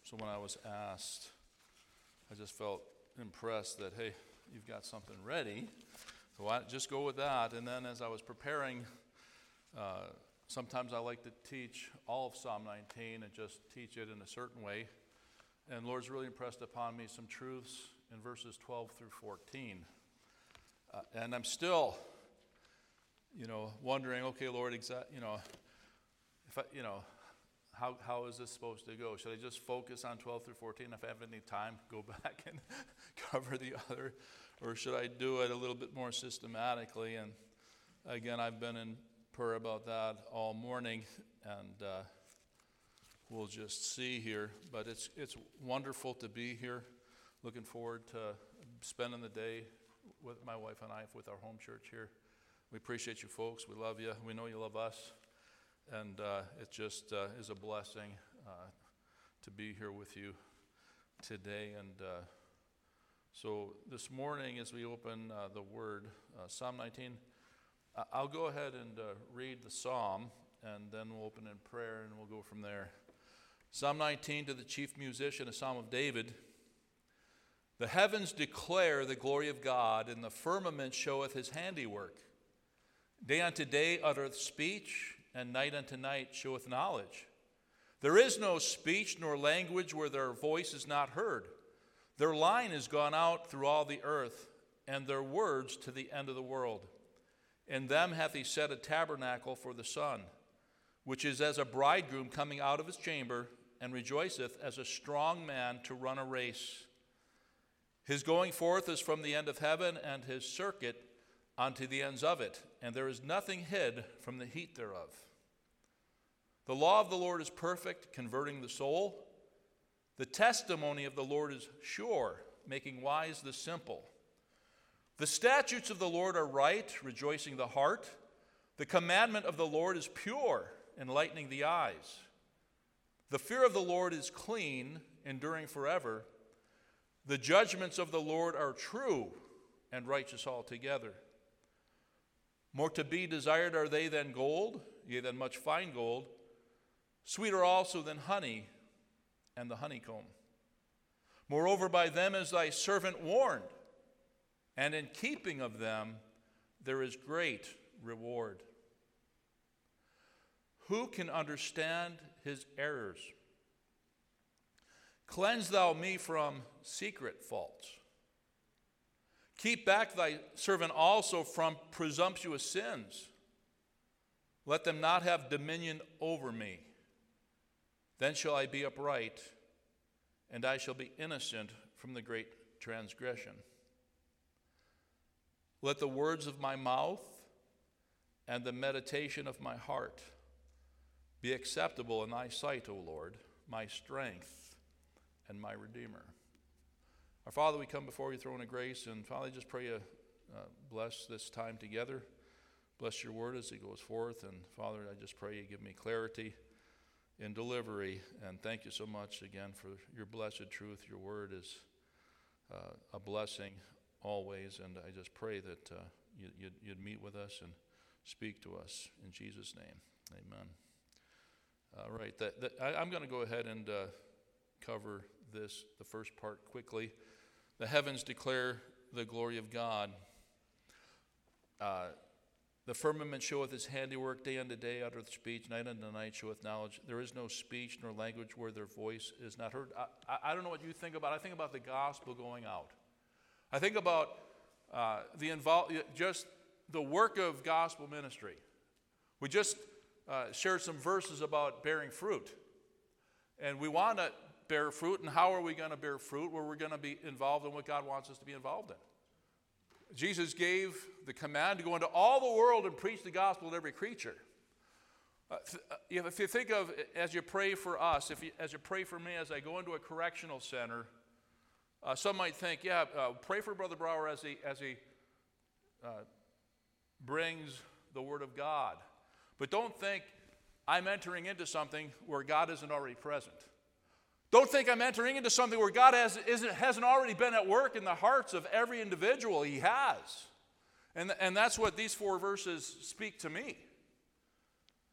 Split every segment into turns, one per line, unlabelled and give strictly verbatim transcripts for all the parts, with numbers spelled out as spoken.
So when I was asked, I just felt impressed that, hey, you've got something ready. So I just go with that. And then as I was preparing, uh, sometimes I like to teach all of Psalm nineteen and just teach it in a certain way. And Lord's really impressed upon me some truths in verses twelve through fourteen. Uh, and I'm still, you know, wondering, okay, Lord, exa- you know, if I, you know, how how is this supposed to go? Should I just focus on twelve through fourteen? If I have any time, go back and cover the other, or should I do it a little bit more systematically? And again, I've been in prayer about that all morning, and uh, we'll just see here. But it's it's wonderful to be here. Looking forward to spending the day with my wife and I with our home church here. We appreciate you folks. We love you. We know you love us. And uh, it just uh, is a blessing uh, to be here with you today. And uh, so this morning as we open uh, the Word, uh, Psalm nineteen, I'll go ahead and uh, read the Psalm, and then we'll open in prayer and we'll go from there. Psalm nineteen, to the chief musician, a psalm of David. The heavens declare the glory of God, and the firmament showeth his handiwork. Day unto day uttereth speech, and night unto night showeth knowledge. There is no speech nor language where their voice is not heard. Their line is gone out through all the earth, and their words to the end of the world. In them hath he set a tabernacle for the sun, which is as a bridegroom coming out of his chamber, and rejoiceth as a strong man to run a race. His going forth is from the end of heaven, and his circuit unto the ends of it, and there is nothing hid from the heat thereof. The law of the Lord is perfect, converting the soul. The testimony of the Lord is sure, making wise the simple. The statutes of the Lord are right, rejoicing the heart. The commandment of the Lord is pure, enlightening the eyes. The fear of the Lord is clean, enduring forever. The judgments of the Lord are true and righteous altogether. More to be desired are they than gold, yea, than much fine gold, sweeter also than honey and the honeycomb. Moreover, by them is thy servant warned, and in keeping of them there is great reward. Who can understand his errors? Cleanse thou me from secret faults. Keep back thy servant also from presumptuous sins. Let them not have dominion over me. Then shall I be upright, and I shall be innocent from the great transgression. Let the words of my mouth and the meditation of my heart be acceptable in thy sight, O Lord, my strength and my Redeemer. Our Father, we come before your throne of grace, and Father, I just pray you uh, bless this time together. Bless your word as it goes forth, and Father, I just pray you give me clarity in delivery, and thank you so much again for your blessed truth. Your word is uh, a blessing always, and I just pray that uh, you, you'd, you'd meet with us and speak to us in Jesus' name. Amen. All right, that, that, I, I'm going to go ahead and uh, cover this, the first part, quickly. The heavens declare the glory of God. Uh, the firmament showeth his handiwork, day unto day uttereth speech, night unto night showeth knowledge. There is no speech nor language where their voice is not heard. I, I, I don't know what you think about. I think about the gospel going out. I think about uh, the invol- just the work of gospel ministry. We just uh, shared some verses about bearing fruit. And we want to bear fruit, and how are we going to bear fruit? Where we're going to be involved in what God wants us to be involved in. Jesus gave the command to go into all the world and preach the gospel to every creature. Uh, th- if you think of, as you pray for us, if you, as you pray for me as I go into a correctional center, uh, some might think, yeah, uh, pray for Brother Brower as he, as he uh, brings the Word of God. But don't think I'm entering into something where God isn't already present. Don't think I'm entering into something where God has, isn't, hasn't already been at work in the hearts of every individual. He has. And, and that's what these four verses speak to me.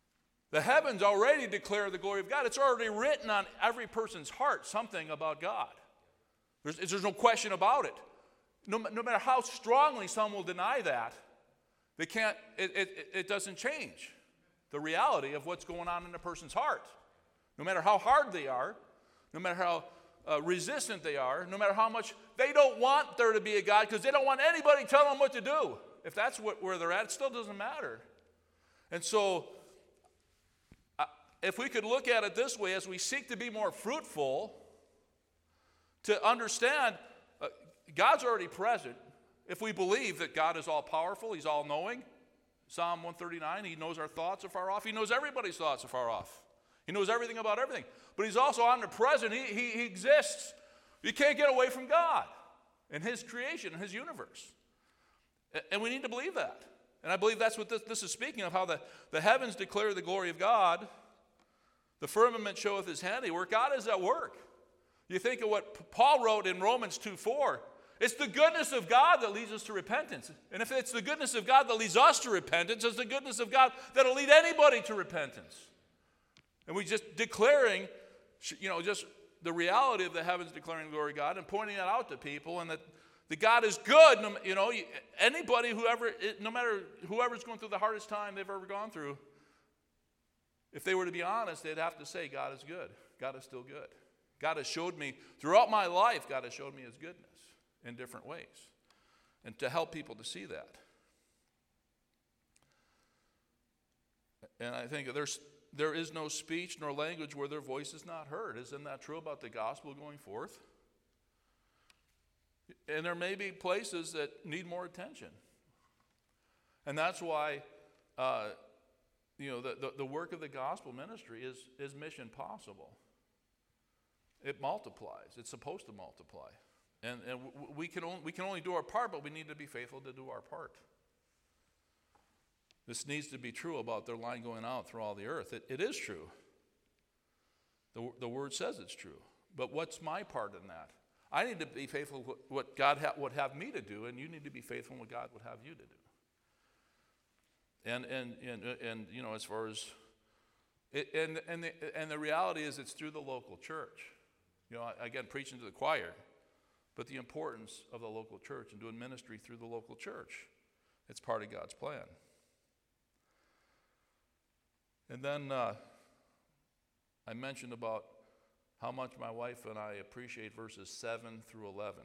The heavens already declare the glory of God. It's already written on every person's heart something about God. There's, there's no question about it. No, no matter how strongly some will deny that, they can't, it, it, it doesn't change the reality of what's going on in a person's heart. No matter how hard they are, no matter how uh, resistant they are, no matter how much they don't want there to be a God because they don't want anybody telling them what to do. If that's what, where they're at, it still doesn't matter. And so, uh, if we could look at it this way, as we seek to be more fruitful, to understand uh, God's already present. If we believe that God is all-powerful, He's all-knowing, Psalm one thirty-nine, He knows our thoughts are far off. He knows everybody's thoughts are far off. He knows everything about everything. But He's also omnipresent. He, he, he exists. You can't get away from God and His creation and His universe. And we need to believe that. And I believe that's what this, this is speaking of, how the, the heavens declare the glory of God. The firmament showeth His handiwork. God is at work. You think of what Paul wrote in Romans two four. It's the goodness of God that leads us to repentance. And if it's the goodness of God that leads us to repentance, it's the goodness of God that'll lead anybody to repentance. And we just declaring, you know, just the reality of the heavens declaring the glory of God and pointing that out to people, and that the God is good. You know, anybody, whoever, no matter whoever's going through the hardest time they've ever gone through, if they were to be honest, they'd have to say God is good. God is still good. God has showed me, throughout my life, God has showed me His goodness in different ways. And to help people to see that. And I think there's there is no speech nor language where their voice is not heard. Isn't that true about the gospel going forth? And there may be places that need more attention. And that's why uh, you know, the, the, the work of the gospel ministry is, is mission possible. It multiplies. It's supposed to multiply. And, and we, can only, we can only do our part, but we need to be faithful to do our part. This needs to be true about their line going out through all the earth. It, it is true. The, the word says it's true. But what's my part in that? I need to be faithful to what God ha- would have me to do, and you need to be faithful in what God would have you to do. And, and, and, and you know, as far as, it, and, and, the, and the reality is it's through the local church. You know, again, preaching to the choir, but the importance of the local church and doing ministry through the local church. It's part of God's plan. And then uh, I mentioned about how much my wife and I appreciate verses seven through eleven.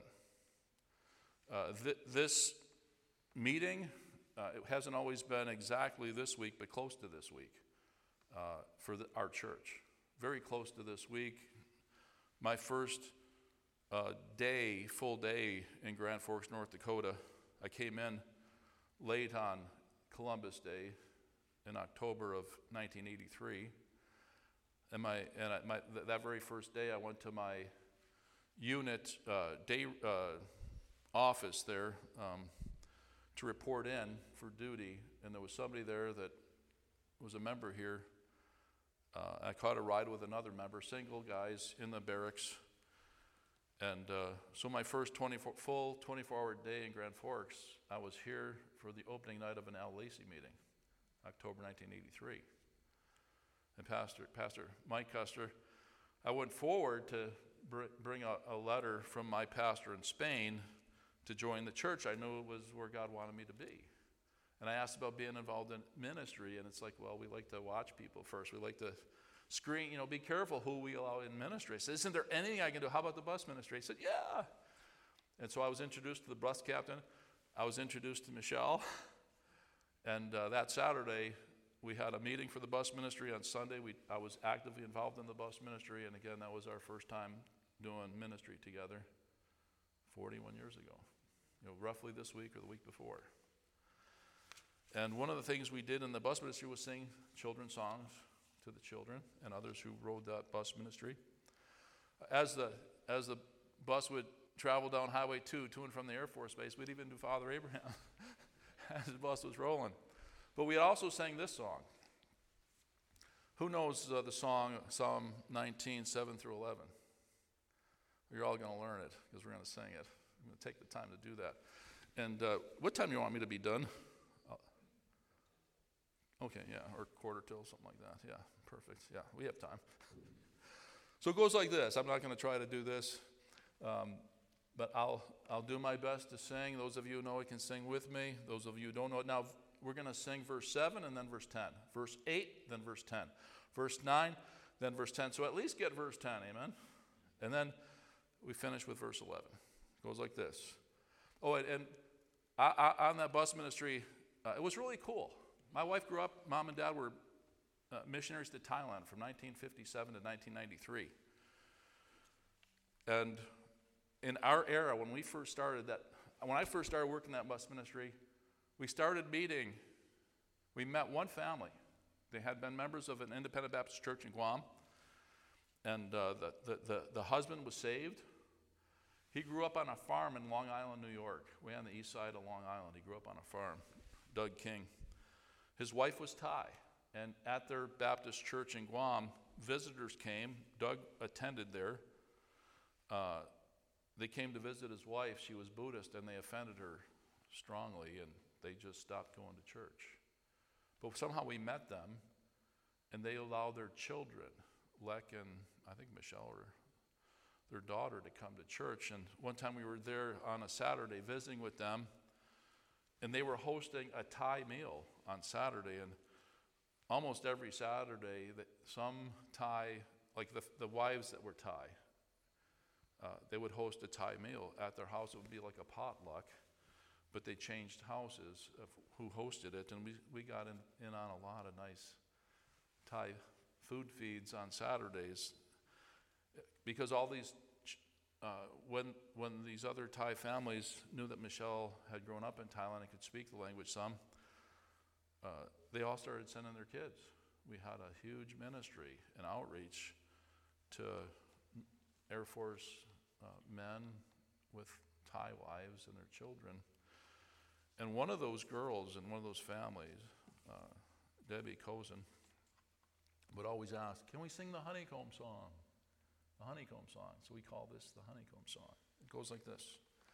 Uh, th- this meeting, uh, it hasn't always been exactly this week, but close to this week uh, for the, our church. Very close to this week. My first uh, day, full day in Grand Forks, North Dakota, I came in late on Columbus Day in October of nineteen eighty-three. And, my, and I, my, th- that very first day, I went to my unit uh, day uh, office there um, to report in for duty. And there was somebody there that was a member here. Uh, I caught a ride with another member, single guys in the barracks. And uh, so my first twenty-four, full twenty-four hour day in Grand Forks, I was here for the opening night of an Al Lacey meeting, October nineteen eighty-three. And Pastor, Pastor Mike Custer, I went forward to br- bring a, a letter from my pastor in Spain to join the church. I knew it was where God wanted me to be. And I asked about being involved in ministry, and it's like, well, we like to watch people first. We like to screen, you know, be careful who we allow in ministry. I said, isn't there anything I can do? How about the bus ministry? He said, yeah. And so I was introduced to the bus captain. I was introduced to Michelle. And uh, that Saturday, we had a meeting for the bus ministry. On Sunday, we, I was actively involved in the bus ministry. And again, that was our first time doing ministry together forty-one years ago. You know, roughly this week or the week before. And one of the things we did in the bus ministry was sing children's songs to the children and others who rode that bus ministry. As the as the bus would travel down Highway two to and from the Air Force Base, we'd even do Father Abraham as the bus was rolling. But we also sang this song. Who knows uh, the song Psalm nineteen, seven through eleven? You're all going to learn it because we're going to sing it. I'm going to take the time to do that. And uh, what time do you want me to be done? Okay, yeah, or quarter till, something like that. Yeah, perfect. Yeah, we have time. So it goes like this. I'm not going to try to do this, um, but I'll I'll do my best to sing. Those of you who know it can sing with me. Those of you who don't know it, now we're going to sing verse seven and then verse ten. Verse eight, then verse ten. Verse nine, then verse ten. So at least get verse ten, amen? And then we finish with verse eleven. It goes like this. Oh, and, and I, I, on that bus ministry, uh, it was really cool. My wife grew up, mom and dad were uh, missionaries to Thailand from nineteen fifty-seven to nineteen ninety-three. And in our era, when we first started that, when I first started working that bus ministry, we started meeting, we met one family. They had been members of an independent Baptist church in Guam. And uh, the, the, the, the husband was saved. He grew up on a farm in Long Island, New York, way on the east side of Long Island. He grew up on a farm, Doug King. His wife was Thai. And at their Baptist church in Guam, visitors came. Doug attended there. Uh, they came to visit his wife. She was Buddhist, and they offended her strongly, and they just stopped going to church. But somehow we met them, and they allowed their children, Lek and I think Michelle, or their daughter, to come to church. And one time we were there on a Saturday visiting with them, and they were hosting a Thai meal on Saturday. And almost every Saturday, some Thai, like the, the wives that were Thai, uh, they would host a Thai meal at their house. It would be like a potluck, but they changed houses of who hosted it, and we, we got in, in on a lot of nice Thai food feeds on Saturdays, because all these, uh, when when these other Thai families knew that Michelle had grown up in Thailand and could speak the language some, uh, they all started sending their kids. We had a huge ministry and outreach to Air Force uh, men with Thai wives and their children. And one of those girls in one of those families, uh, Debbie Cozen, would always ask, can we sing the honeycomb song? The honeycomb song. So we call this the honeycomb song. It goes like this.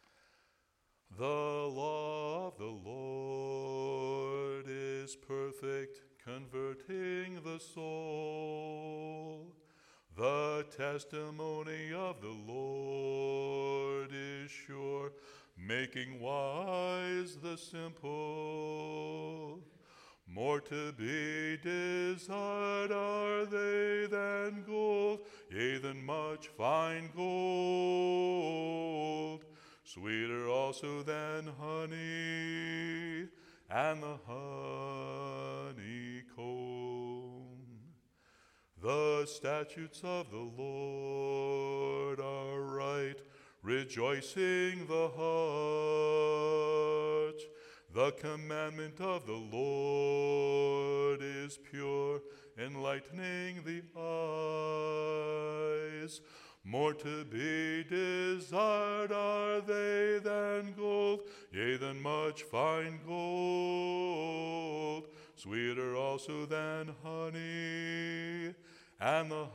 The law of the Lord is perfect, converting the soul. The testimony of the Lord is sure, making wise the simple. More to be desired are they than gold, yea, than much fine gold. Sweeter also than honey, and the honeycomb. The statutes of the Lord are right, rejoicing the heart. The commandment of the Lord is pure, enlightening the eyes. More to be desired are they than gold, yea, than much fine gold. Sweeter also than honey, and the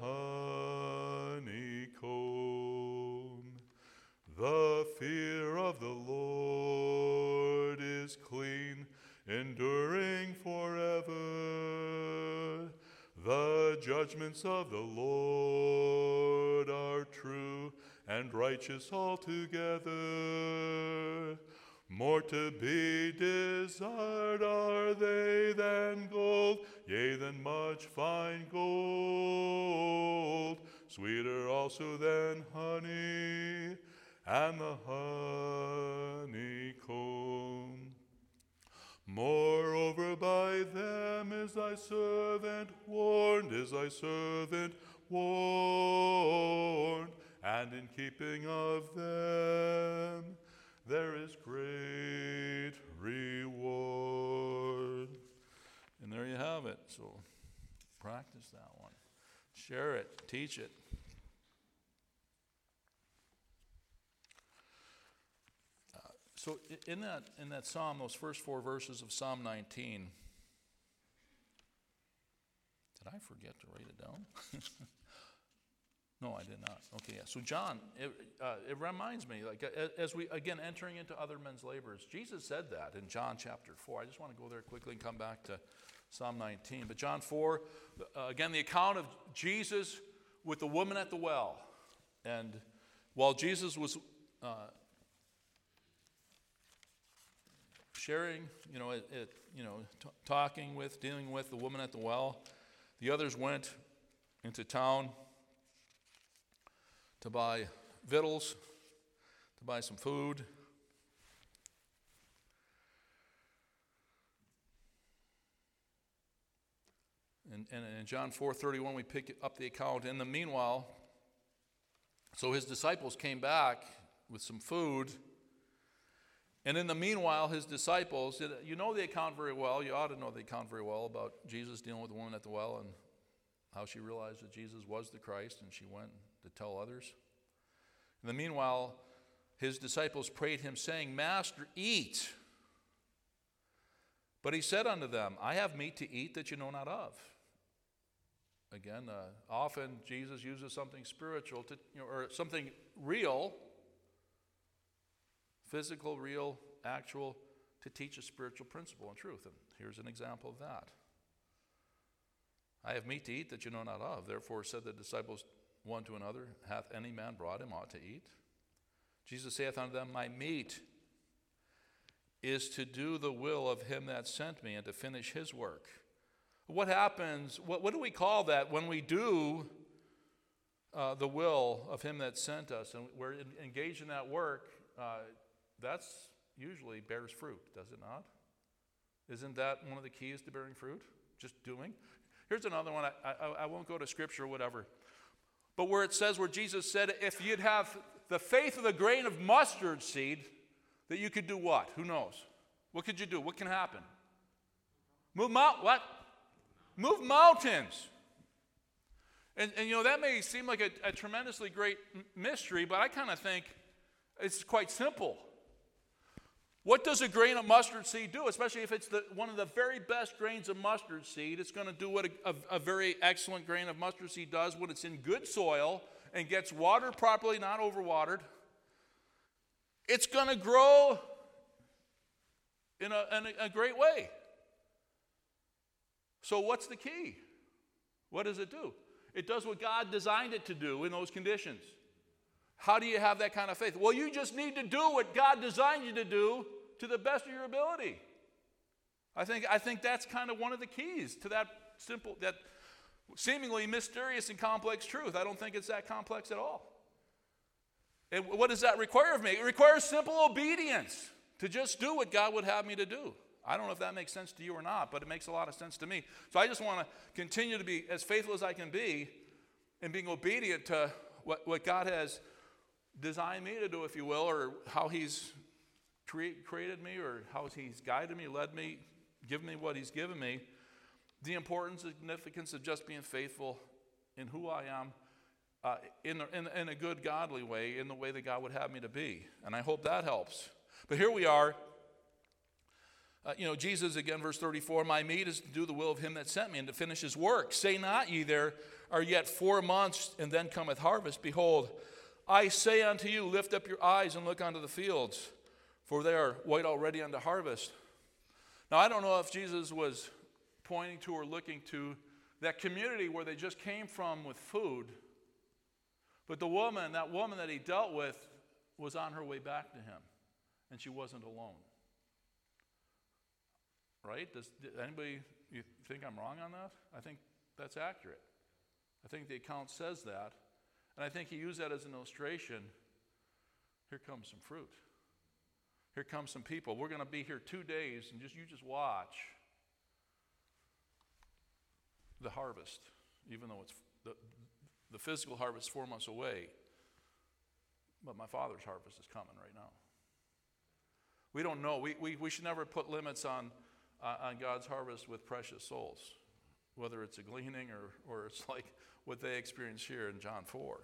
honeycomb. The fear of the Lord is clean, enduring forever. The judgments of the Lord are true and righteous altogether. More to be desired are they than gold, yea, than much fine gold. Sweeter also than honey, and the honeycomb. Moreover, by them is thy servant warned, is thy servant warned, and in keeping of them there is great reward. And there you have it. So practice that one. Share it. Teach it. So in that in that psalm, those first four verses of Psalm nineteen, did I forget to write it down? No, I did not. Okay, yeah. So John, it, uh, it reminds me, like as we again entering into other men's labors, Jesus said that in John chapter four. I just want to go there quickly and come back to Psalm nineteen. But John four, uh, again, the account of Jesus with the woman at the well. And while Jesus was uh, sharing, you know, it, it, you know, t- talking with, dealing with the woman at the well, the others went into town to buy victuals, to buy some food. And, and in John four thirty-one, we pick up the account. In the meanwhile, so his disciples came back with some food. And in the meanwhile, his disciples, you know the account very well. You ought to know the account very well about Jesus dealing with the woman at the well and how she realized that Jesus was the Christ, and she went to tell others. In the meanwhile, his disciples prayed him, saying, Master, eat. But he said unto them, I have meat to eat that you know not of. Again, uh, often Jesus uses something spiritual to, you know, or something real, physical, real, actual, to teach a spiritual principle and truth. And here's an example of that. I have meat to eat that you know not of. Therefore said the disciples one to another, hath any man brought him aught to eat? Jesus saith unto them, my meat is to do the will of him that sent me and to finish his work. What happens, what, what do we call that when we do uh, the will of him that sent us and we're in, engaged in that work? Uh, that's usually bears fruit, does it not? Isn't that one of the keys to bearing fruit? Just doing? Here's another one. I, I, I won't go to scripture or whatever. But where it says, where Jesus said, if you'd have the faith of a grain of mustard seed, that you could do what? Who knows? What could you do? What can happen? Move mount what? Move mountains. And, and you know, that may seem like a, a tremendously great mystery, but I kind of think it's quite simple. What does a grain of mustard seed do? Especially if it's the, one of the very best grains of mustard seed, it's going to do what a, a, a very excellent grain of mustard seed does when it's in good soil and gets watered properly, not overwatered. It's going to grow in a, in a, a great way. So what's the key? What does it do? It does what God designed it to do in those conditions. How do you have that kind of faith? Well, you just need to do what God designed you to do to the best of your ability. I think, I think that's kind of one of the keys to that simple, that seemingly mysterious and complex truth. I don't think it's that complex at all. And what does that require of me? It requires simple obedience to just do what God would have me to do. I don't know if that makes sense to you or not, but it makes a lot of sense to me. So I just want to continue to be as faithful as I can be in being obedient to what, what God has designed me to do, if you will, or how he's create, created me, or how he's guided me, led me, given me what he's given me. The importance and significance of just being faithful in who I am, uh, in, in, in a good godly way, in the way that God would have me to be. And I hope that helps. But here we are. Uh, you know, Jesus, again, verse thirty-four, my meat is to do the will of him that sent me and to finish his work. Say not ye, there are yet four months, and then cometh harvest. Behold, I say unto you, lift up your eyes and look unto the fields, for they are white already unto harvest. Now, I don't know if Jesus was pointing to or looking to that community where they just came from with food, but the woman, that woman that he dealt with, was on her way back to him, and she wasn't alone. Right? Does anybody, you think I'm wrong on that? I think that's accurate. I think the account says that. And I think he used that as an illustration. Here comes some fruit. Here comes some people. We're going to be here two days, and just you just watch the harvest, even though it's the, the physical harvest is four months away. But my Father's harvest is coming right now. We don't know. We, we, we should never put limits on Uh, on God's harvest with precious souls, whether it's a gleaning or, or it's like what they experience here in John four.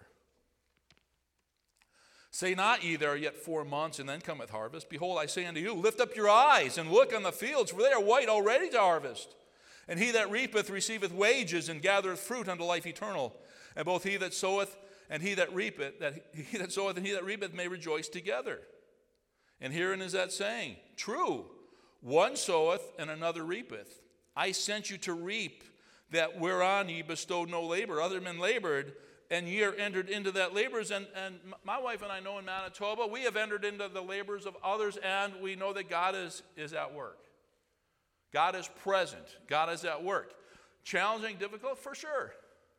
Say not ye, there are yet four months, and then cometh harvest. Behold, I say unto you, lift up your eyes and look on the fields, for they are white already to harvest. And he that reapeth receiveth wages, and gathereth fruit unto life eternal. And both he that soweth and he that reapeth, that he that soweth and he that reapeth may rejoice together. And herein is that saying, true. One soweth and another reapeth. I sent you to reap that whereon ye bestowed no labor. Other men labored, and ye are entered into that labors. And, and my wife and I know in Manitoba, we have entered into the labors of others, and we know that God is, is at work. God is present. God is at work. Challenging, difficult, for sure.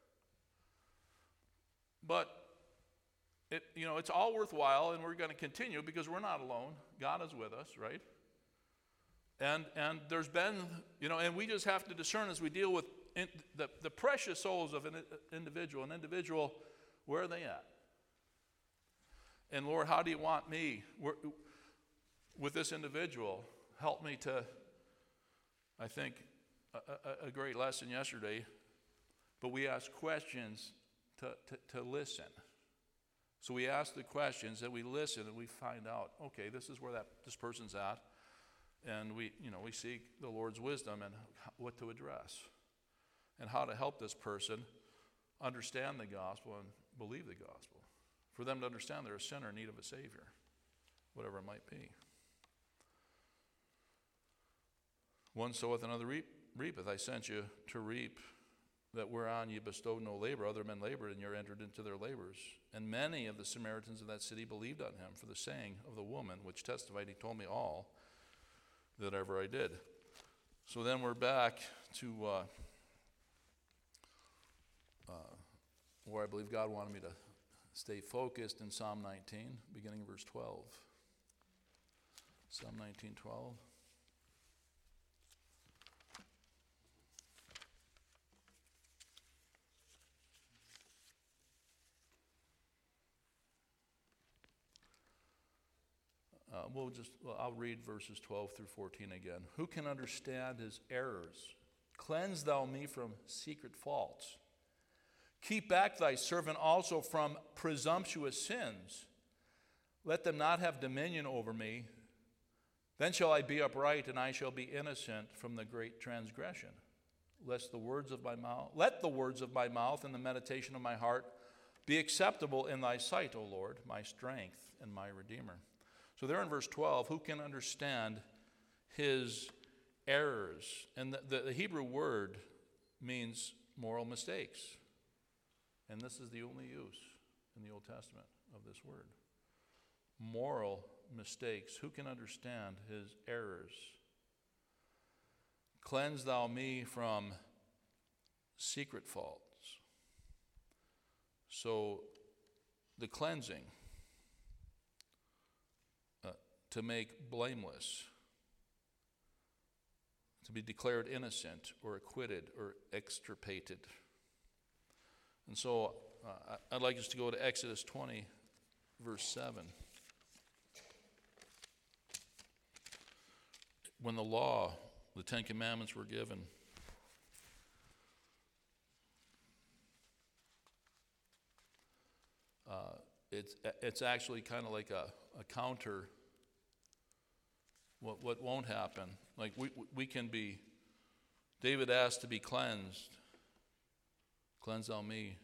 But it, you know, it's all worthwhile, and we're going to continue because we're not alone. God is with us, right? And and there's been, you know, and we just have to discern as we deal with in, the, the precious souls of an individual. An individual, where are they at? And Lord, how do you want me where, with this individual? Help me to, I think, a, a, a great lesson yesterday, but we ask questions to, to, to listen. So we ask the questions, and we listen, and we find out, okay, this is where that this person's at. And we, you know, we seek the Lord's wisdom and what to address and how to help this person understand the gospel and believe the gospel. For them to understand they're a sinner in need of a Savior, whatever it might be. One soweth, another reap, reapeth. I sent you to reap that whereon ye bestowed no labor. Other men labored, and ye are entered into their labors. And many of the Samaritans of that city believed on him for the saying of the woman, which testified, he told me all that ever I did. So then we're back to uh, uh, where I believe God wanted me to stay focused in Psalm nineteen, beginning of verse twelve. Psalm nineteen, twelve. Uh, we'll just, well, I'll read verses twelve through fourteen again. Who can understand his errors? Cleanse thou me from secret faults. Keep back thy servant also from presumptuous sins. Let them not have dominion over me. Then shall I be upright, and I shall be innocent from the great transgression. Lest the words of my mouth, let the words of my mouth and the meditation of my heart be acceptable in thy sight, O Lord, my strength and my Redeemer. So there in verse twelve, who can understand his errors? And the, the, the Hebrew word means moral mistakes. And this is the only use in the Old Testament of this word. Moral mistakes. Who can understand his errors? Cleanse thou me from secret faults. So the cleansing, to make blameless, to be declared innocent or acquitted or extirpated. And so uh, I'd like us to go to Exodus twenty, verse seven. When the law, the Ten Commandments were given, uh, it's, it's actually kind of like a, a counter. What, what won't happen, like we, we can be, David asked to be cleansed. Cleanse thou me.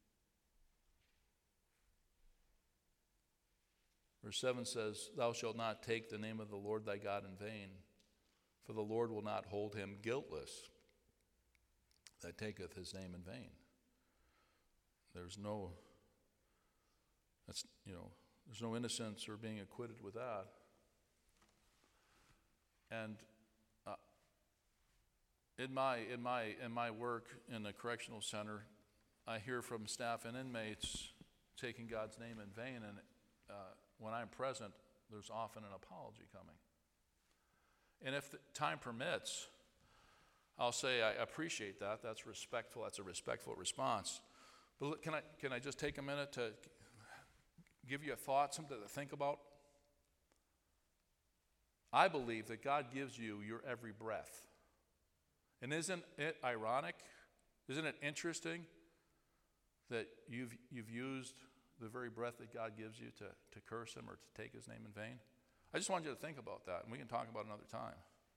Verse seven says, thou shalt not take the name of the Lord thy God in vain, for the Lord will not hold him guiltless that taketh his name in vain. There's no, that's, you know, there's no innocence or being acquitted with that. And uh, in my in my in my work in the correctional center, I hear from staff and inmates taking God's name in vain, and uh, when I'm present, there's often an apology coming. And if the time permits, I'll say I appreciate that. That's respectful. That's a respectful response. But look, can I can I just take a minute to give you a thought, something to think about? I believe that God gives you your every breath. And isn't it ironic? Isn't it interesting that you've, you've used the very breath that God gives you to, to curse him or to take his name in vain? I just want you to think about that, and we can talk about it another time.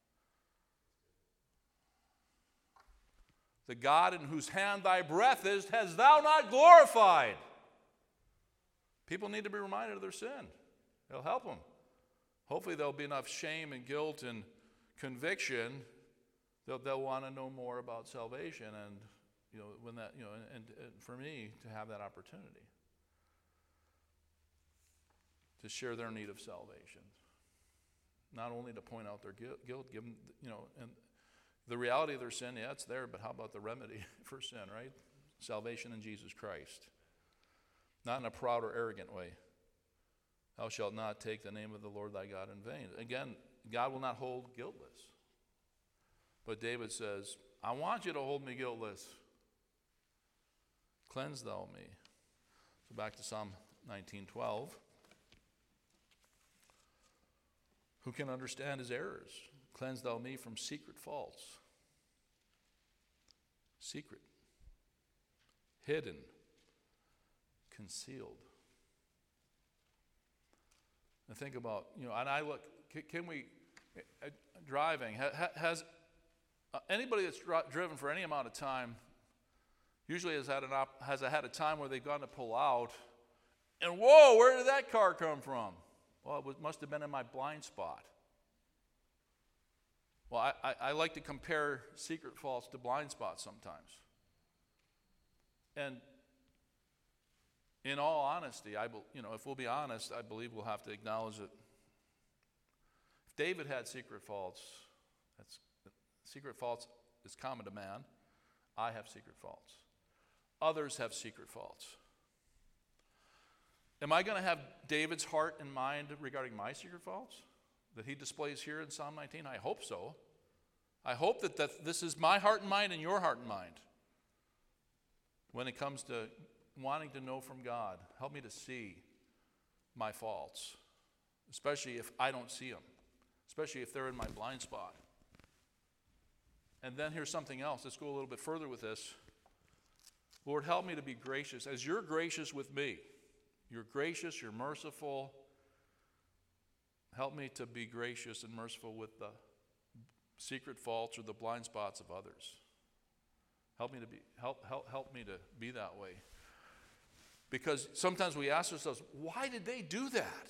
The God in whose hand thy breath is, has thou not glorified? People need to be reminded of their sin. It'll help them. Hopefully there'll be enough shame and guilt and conviction They'll, they'll want to know more about salvation, and you know when that you know, and, and, and for me to have that opportunity to share their need of salvation, not only to point out their guilt, guilt give them, you know, and the reality of their sin, yeah, it's there, but how about the remedy for sin, right? Salvation in Jesus Christ. Not in a proud or arrogant way. Thou shalt not take the name of the Lord thy God in vain. Again, God will not hold guiltless. But David says, I want you to hold me guiltless. Cleanse thou me. So back to Psalm nineteen twelve. Who can understand his errors? Cleanse thou me from secret faults. Secret. Hidden. Concealed. And think about, you know, and I look, can, can we, uh, driving, ha, has uh, anybody that's dri- driven for any amount of time usually has had, an op- has had a time where they've gone to pull out, and whoa, where did that car come from? Well, it was, must have been in my blind spot. Well, I, I, I like to compare secret faults to blind spots sometimes. And in all honesty, I, you know, if we'll be honest, I believe we'll have to acknowledge that if David had secret faults, that's secret faults is common to man. I have secret faults. Others have secret faults. Am I going to have David's heart and mind regarding my secret faults that he displays here in Psalm nineteen? I hope so. I hope that, that this is my heart and mind and your heart and mind when it comes to wanting to know from God. Help me to see my faults, especially if I don't see them, especially if they're in my blind spot. And then here's something else. Let's go a little bit further with this. Lord, help me to be gracious. As you're gracious with me, you're gracious, you're merciful. Help me to be gracious and merciful with the secret faults or the blind spots of others. Help me to be help help help me to be that way. Because sometimes we ask ourselves, why did they do that?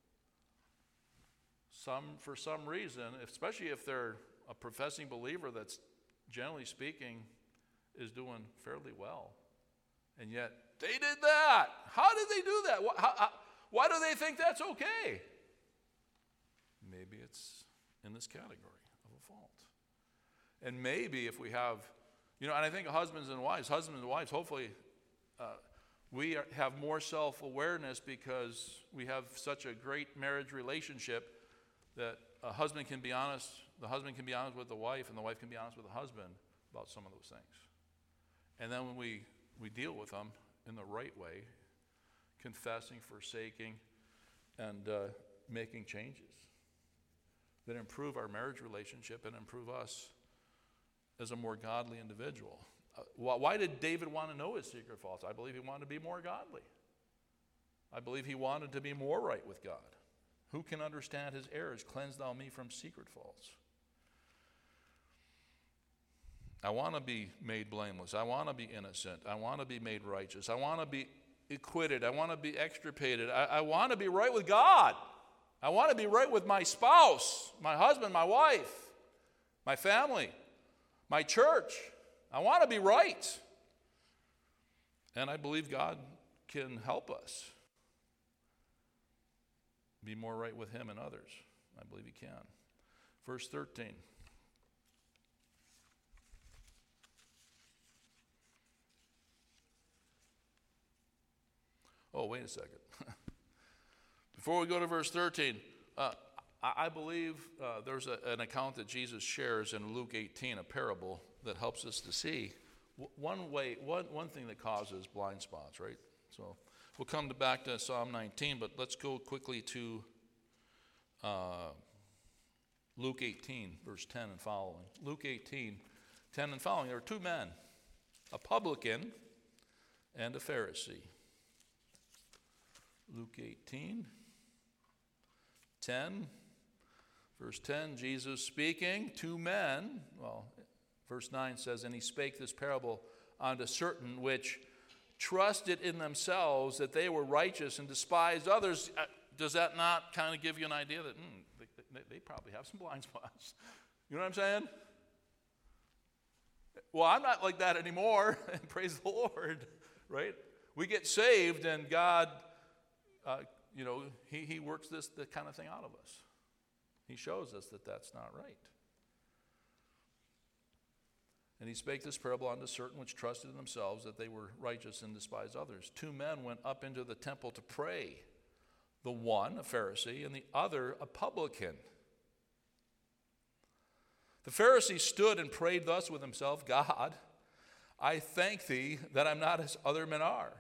Some for some reason, especially if they're a professing believer that's generally speaking is doing fairly well. And yet they did that. How did they do that? Why, how, how, why do they think that's okay? Maybe it's in this category of a fault. And maybe if we have, you know, and I think husbands and wives, husbands and wives, hopefully uh, we are, have more self-awareness because we have such a great marriage relationship that a husband can be honest, the husband can be honest with the wife, and the wife can be honest with the husband about some of those things. And then when we, we deal with them in the right way, confessing, forsaking, and uh, making changes that improve our marriage relationship and improve us as a more godly individual. Uh, why did David want to know his secret faults? I believe he wanted to be more godly. I believe he wanted to be more right with God. Who can understand his errors? Cleanse thou me from secret faults. I want to be made blameless. I want to be innocent. I want to be made righteous. I want to be acquitted. I want to be extirpated. I, I want to be right with God. I want to be right with my spouse, my husband, my wife, my family, my church. I want to be right. And I believe God can help us be more right with him and others. I believe he can. Verse thirteen. Oh, wait a second. Before we go to verse thirteen, uh, I, I believe uh, there's a, an account that Jesus shares in Luke eighteen, a parable that helps us to see w- one way, one, one thing that causes blind spots, right? So we'll come to back to Psalm nineteen, but let's go quickly to uh, Luke eighteen, verse ten and following. Luke eighteen, ten and following. There were two men, a publican and a Pharisee. Luke eighteen, ten, verse ten, Jesus speaking, two men, well, verse nine says, and he spake this parable unto certain which trusted in themselves that they were righteous and despised others. Uh, does that not kind of give you an idea that mm, they, they, they probably have some blind spots? You know what I'm saying? well, I'm not like that anymore, and praise the Lord, right? We get saved, and God, uh, you know, he, he works this the kind of thing out of us. He shows us that that's not right. And he spake this parable unto certain which trusted in themselves that they were righteous and despised others. Two men went up into the temple to pray, the one a Pharisee and the other a publican. The Pharisee stood and prayed thus with himself, God, I thank thee that I'm not as other men are.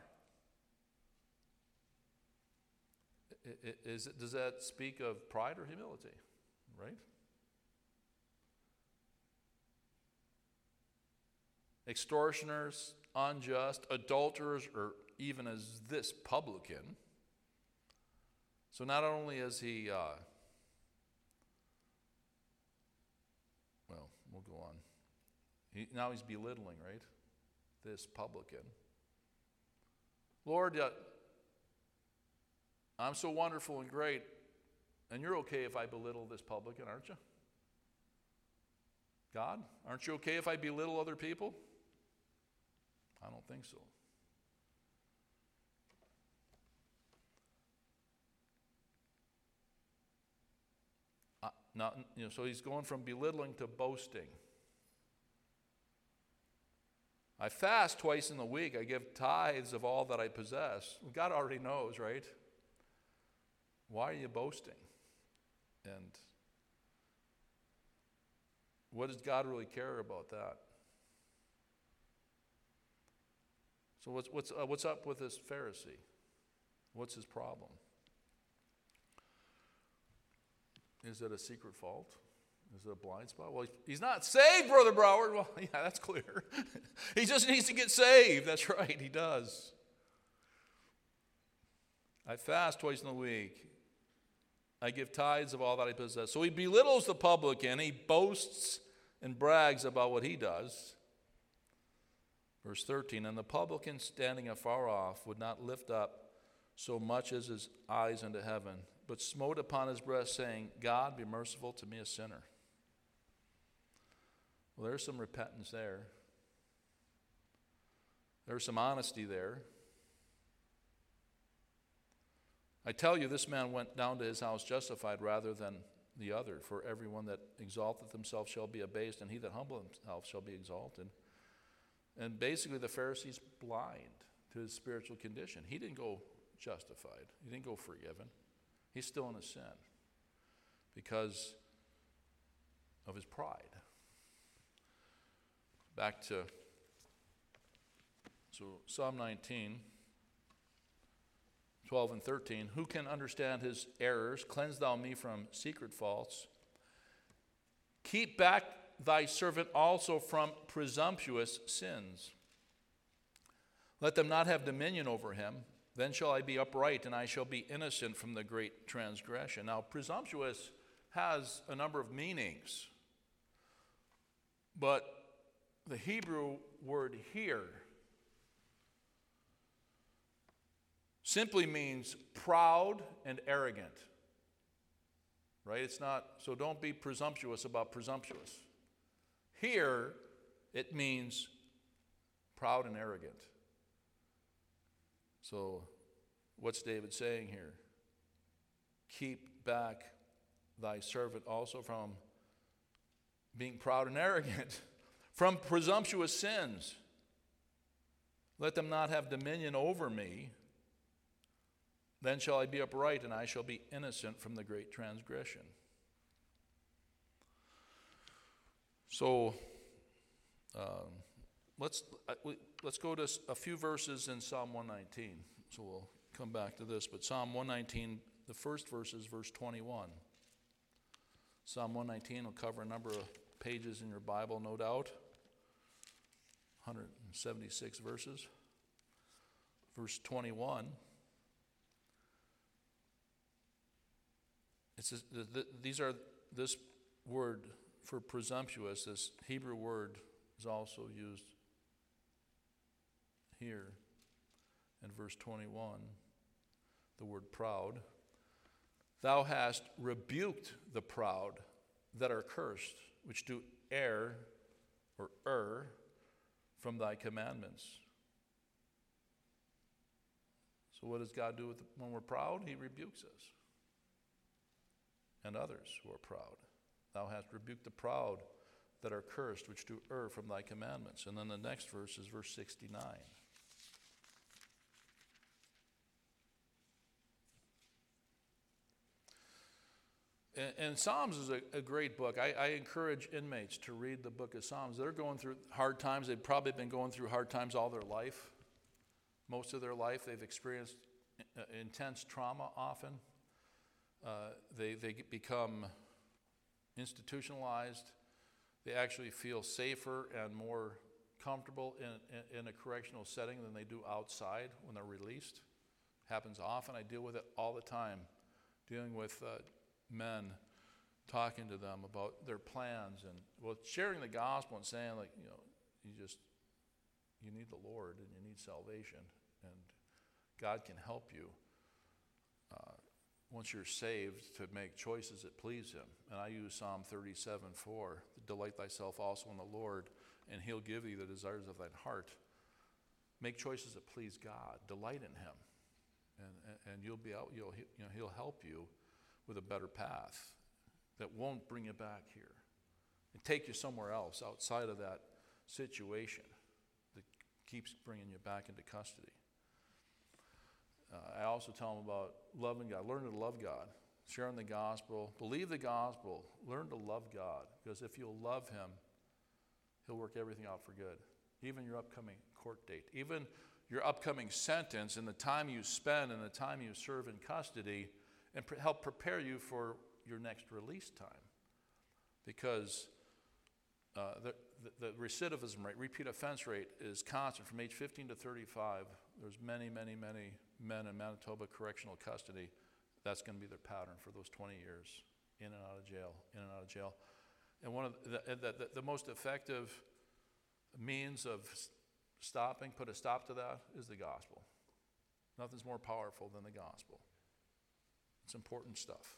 Is it, does that speak of pride or humility? Right? Extortioners, unjust, adulterers, or even as this publican. So not only is he, uh, well, we'll go on. He, now he's belittling, right? This publican. Lord, uh, I'm so wonderful and great, and you're okay if I belittle this publican, aren't you? God, aren't you okay if I belittle other people? I don't think so. Uh, now, you know, so he's going from belittling to boasting. I fast twice in the week. I give tithes of all that I possess. Well, God already knows, right? Why are you boasting? And what does God really care about that? So what's what's uh, what's up with this Pharisee? What's his problem? Is it a secret fault? Is it a blind spot? Well, he's not saved, Brother Broward. Well, yeah, that's clear. He just needs to get saved. That's right, he does. I fast twice in the week. I give tithes of all that I possess. So he belittles the publican. He boasts and brags about what he does. Verse thirteen, and the publican standing afar off would not lift up so much as his eyes unto heaven, but smote upon his breast, saying, God, be merciful to me, a sinner. Well, there's some repentance there. There's some honesty there. I tell you, this man went down to his house justified rather than the other. For everyone that exalteth himself shall be abased, and he that humbleth himself shall be exalted. And basically, the Pharisee's blind to his spiritual condition. He didn't go justified. He didn't go forgiven. He's still in his sin because of his pride. Back to so Psalm nineteen, twelve and thirteen. Who can understand his errors? Cleanse thou me from secret faults. Keep back thy servant also from presumptuous sins. Let them not have dominion over him. Then shall I be upright, and I shall be innocent from the great transgression. Now, presumptuous has a number of meanings. But the Hebrew word here simply means proud and arrogant. Right? It's not, so don't be presumptuous about presumptuous. Here, it means proud and arrogant. So, what's David saying here? Keep back thy servant also from being proud and arrogant, from presumptuous sins. Let them not have dominion over me. Then shall I be upright, and I shall be innocent from the great transgression. So, um, let's uh, we, let's go to a few verses in Psalm one nineteen. So we'll come back to this. But Psalm one nineteen, the first verse is verse twenty-one. Psalm one nineteen will cover a number of pages in your Bible, no doubt. one hundred seventy-six verses. Verse twenty-one. It says, these are this word for presumptuous, this Hebrew word is also used here in verse twenty-one, the word proud. Thou hast rebuked the proud that are cursed, which do err or err from thy commandments. So what does God do with the, when we're proud? He rebukes us and others who are proud. Thou hast rebuked the proud that are cursed, which do err from thy commandments. And then the next verse is verse sixty-nine. And, and Psalms is a, a great book. I, I encourage inmates to read the book of Psalms. They're going through hard times. They've probably been going through hard times all their life. Most of their life, they've experienced uh, intense trauma often. Uh, they, they become institutionalized. They actually feel safer and more comfortable in, in, in a correctional setting than they do outside when they're released. Happens often. I deal with it all the time, dealing with uh, men, talking to them about their plans and well, sharing the gospel and saying, like, you know, you just you need the Lord and you need salvation, and God can help you uh, once you're saved to make choices that please Him. And I use Psalm thirty-seven four, delight thyself also in the Lord, and He'll give thee the desires of thine heart. Make choices that please God. Delight in Him, and and, and you'll be out. You'll you know He'll help you with a better path that won't bring you back here and take you somewhere else outside of that situation that keeps bringing you back into custody. Uh, I also tell them about loving God. Learn to love God, sharing the gospel, believe the gospel, learn to love God, because if you'll love Him, He'll work everything out for good. Even your upcoming court date, even your upcoming sentence, and the time you spend and the time you serve in custody, and pre- help prepare you for your next release time. Because uh, the, the, the recidivism rate, repeat offense rate, is constant from age fifteen to thirty-five. There's many, many, many men in Manitoba correctional custody. That's going to be their pattern for those twenty years, in and out of jail, in and out of jail. And one of the, the, the, the most effective means of stopping, put a stop to that, is the gospel. Nothing's more powerful than the gospel. It's important stuff.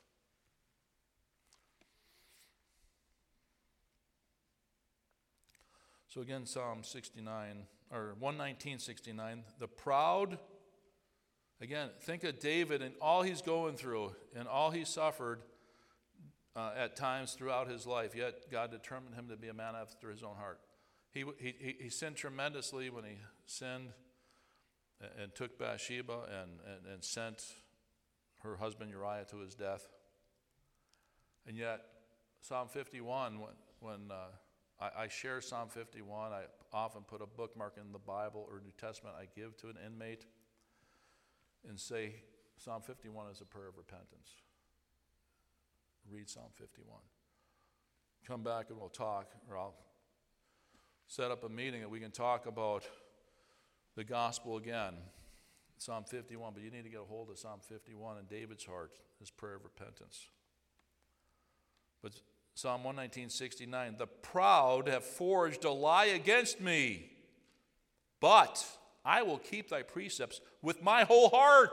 So again, Psalm sixty-nine, or one nineteen, sixty-nine, the proud, again, think of David and all he's going through and all he suffered uh, at times throughout his life, yet God determined him to be a man after His own heart. He, he, he sinned tremendously when he sinned and, and took Bathsheba and, and, and sent her husband Uriah to his death. And yet, Psalm fifty-one, when, when uh, I, I share Psalm fifty-one, I often put a bookmark in the Bible or New Testament I give to an inmate and say, Psalm fifty-one is a prayer of repentance. Read Psalm fifty-one. Come back and we'll talk, or I'll set up a meeting that we can talk about the gospel again. Psalm fifty-one, but you need to get a hold of Psalm fifty-one in David's heart, his prayer of repentance. But Psalm one nineteen, sixty-nine, the proud have forged a lie against me, but I will keep thy precepts with my whole heart.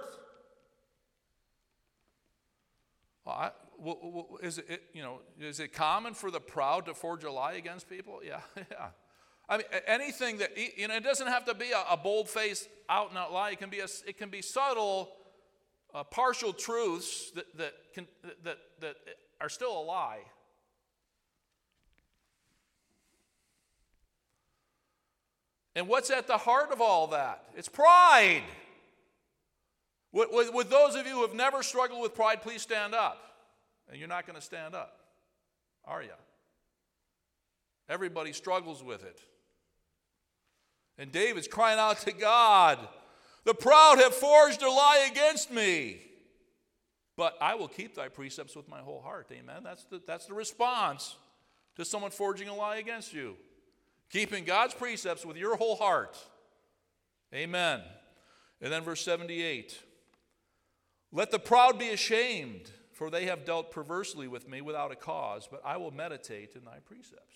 Well, I, well, well, is it, you know, is it common for the proud to forge a lie against people? Yeah, yeah. I mean, anything that, you know, it doesn't have to be a, a bold-faced, out-and-out lie. It can be a, it can be subtle, uh, partial truths that that can that that are still a lie. And what's at the heart of all that? It's pride. With, with, with those of you who have never struggled with pride, please stand up. And you're not going to stand up, are you? Everybody struggles with it. And David's crying out to God, the proud have forged a lie against me, but I will keep thy precepts with my whole heart. Amen. That's the, that's the response to someone forging a lie against you. Keeping God's precepts with your whole heart. Amen. And then verse seventy-eight. Let the proud be ashamed, for they have dealt perversely with me without a cause, but I will meditate in thy precepts.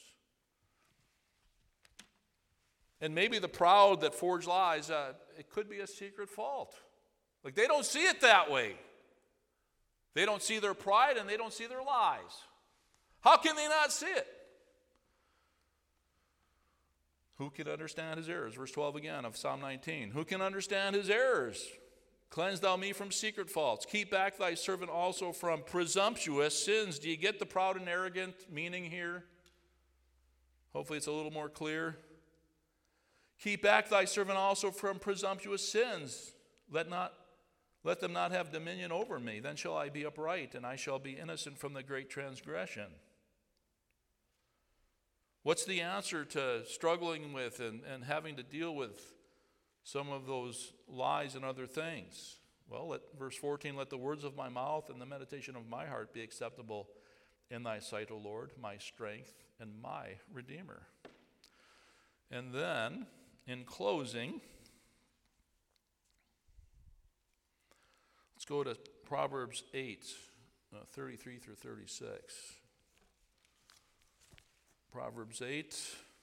And maybe the proud that forge lies, uh, it could be a secret fault. Like they don't see it that way. They don't see their pride and they don't see their lies. How can they not see it? Who can understand his errors? Verse twelve again of Psalm nineteen. Who can understand his errors? Cleanse thou me from secret faults. Keep back thy servant also from presumptuous sins. Do you get the proud and arrogant meaning here? Hopefully it's a little more clear. Keep back thy servant also from presumptuous sins. Let not let them not have dominion over me. Then shall I be upright, and I shall be innocent from the great transgression. What's the answer to struggling with and, and having to deal with some of those lies and other things? Well, let, verse fourteen, let the words of my mouth and the meditation of my heart be acceptable in thy sight, O Lord, my strength and my Redeemer. And then, in closing, let's go to Proverbs eight, uh, thirty-three through thirty-six. Proverbs eight,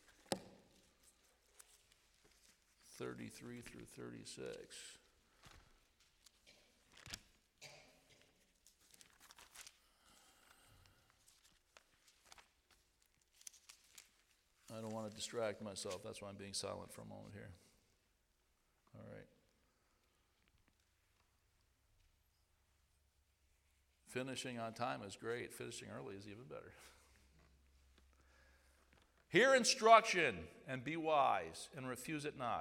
thirty-three through thirty-six. I don't want to distract myself. That's why I'm being silent for a moment here. All right. Finishing on time is great. Finishing early is even better. Hear instruction and be wise and refuse it not.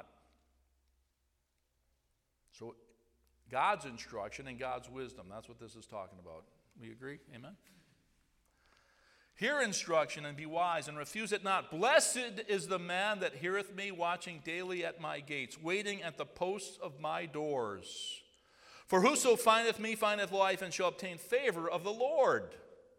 So God's instruction and God's wisdom, that's what this is talking about. We agree? Amen? Hear instruction and be wise and refuse it not. Blessed is the man that heareth me, watching daily at my gates, waiting at the posts of my doors. For whoso findeth me findeth life and shall obtain favor of the Lord.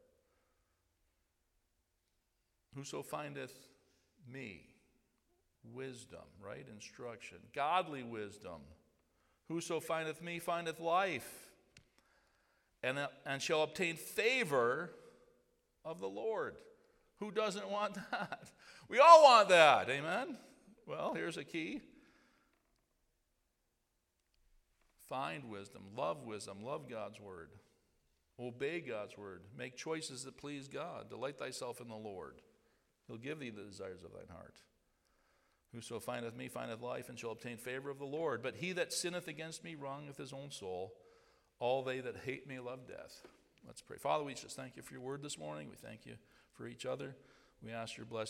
Whoso findeth me, wisdom, right? Instruction, godly wisdom. Whoso findeth me findeth life and, and shall obtain favor of the Lord. Who doesn't want that? We all want that, amen? Well, here's a key. Find wisdom, love wisdom, love God's word. Obey God's word. Make choices that please God. Delight thyself in the Lord. He'll give thee the desires of thine heart. Whoso findeth me findeth life and shall obtain favor of the Lord. But he that sinneth against me wrongeth his own soul. All they that hate me love death. Let's pray. Father, we just thank you for your word this morning. We thank you for each other. We ask your blessing.